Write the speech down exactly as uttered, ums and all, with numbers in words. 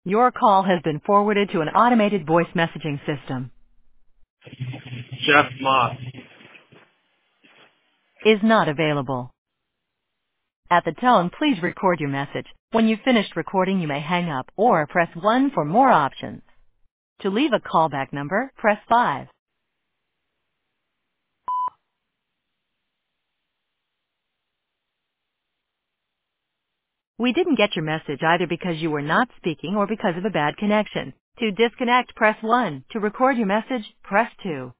Your call has been forwarded to an automated voice messaging system. Jeff Moss. Is not available. At the tone, please record your message. When you've finished recording, you may hang up or press one for more options. To leave a callback number, press five. We didn't get your message either because you were not speaking or because of a bad connection. To disconnect, press one. To record your message, press two.